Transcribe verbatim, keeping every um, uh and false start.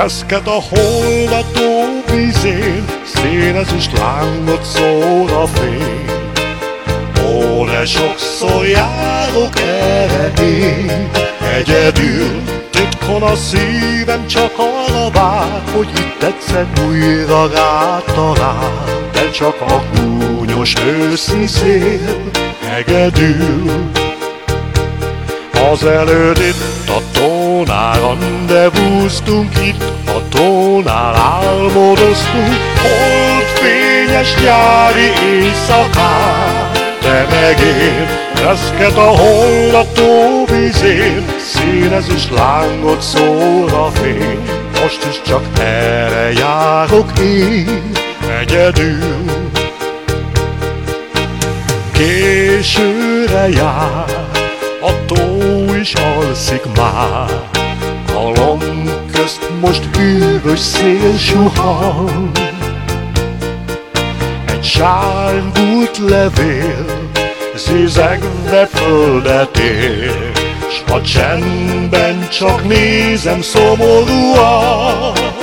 Reszket a hold a tóvízén, színezüst lángot szór a fény. Ó, de sokszor járok erre én, egyedül, titkon a szívem csak arra vár, hogy itt egyszer újra rátalál. De csak a gúnyos őszi szél, egyedül. Azelőtt itt a tónál rendezvúztunk, itt a tónál álmodoztunk, holdfényes nyári éjszakán. Te meg én, reszket a hold a tóvízén, színezüst lángot szór a fény. Most is csak erre járok én, egyedül. Későre jár, a tó is alszik már, a lomb közt most hűvös szél suhan. Egy sárgult levél zizegve földet ér, s a csendben csak nézem szomorúan.